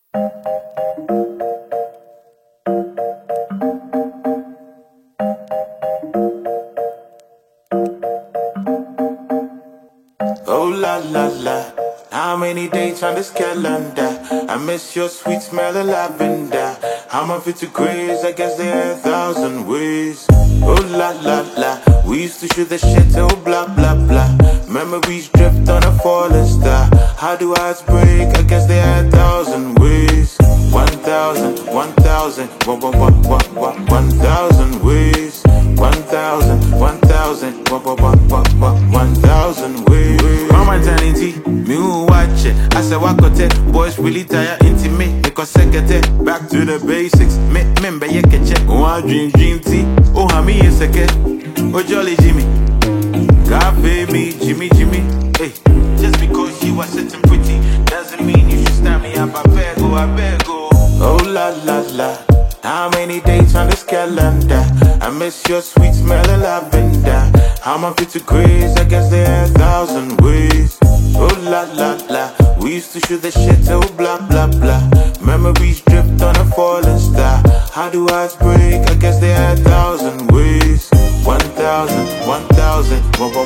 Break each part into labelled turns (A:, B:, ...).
A: Oh la la la, how many dates on this calendar? I miss your sweet smell of lavender. I'm a fit to craze, I guess there are 1,000 ways. Oh la la la, we used to shoot the shit, oh blah blah blah. Memories drift on a falling star. How do hearts break? I guess there are 1,000 ways. 1,000, 1,000, 1,000 ways. 1,000, 1,000, 1,000 ways. Mama Janity, me who watch it. I said, Wakote, boys really tired, intimate. Because second, back to the basics. Member, you can check. Oh, dream tea. Oh, Hami is a kid. Oh, Jolly Jimmy. Cafe me, Jimmy. Hey, just because you are sitting pretty doesn't mean you should stand me up. I beg, oh. Oh, la la la. How many dates on this calendar? I miss your sweet smell of lavender. I'm a fit to craze, I guess there are 1,000 ways. Oh la la la, we used to shoot the shit, oh blah blah blah. Memories drift on a falling star. How do hearts break? I guess there are 1,000 ways. 1,000, 1,000,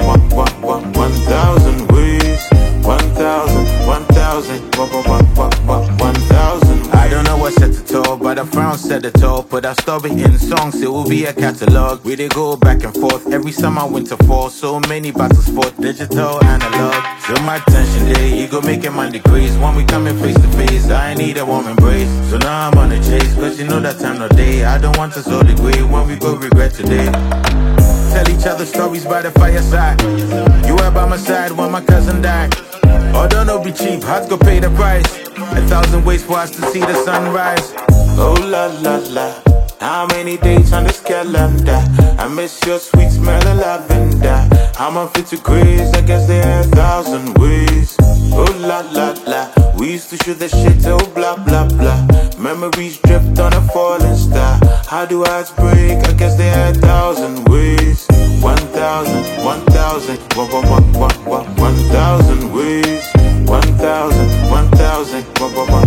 A: 1,000 ways. 1,000, 1,000, 1,000. I don't know what set it all, but a frown said it all. Put our story in songs, it will be a catalog. We did go back and forth every summer, winter, fall. So many battles fought, digital, analog. So my attention day, ego making my decrease. When we coming face to face, I need a warm embrace. So now I'm on the chase, cause you know that time of day. I don't want us all degrade when we go regret today. Tell each other stories by the fireside. You were by my side when my cousin died. Oh, don't be cheap, hearts go pay the price. 1,000 ways for us to see the sunrise. Oh la la la, how many dates on this calendar? I miss your sweet smell of lavender. I'm a fit to craze, I guess there are 1,000 ways. Oh la la la, we used to shoot the shit, oh blah blah blah. Memories drift on a falling star. How do hearts break? I guess there are 1,000 ways. 1,000, 1,000, 1,000 ways. 1,000, 1,000,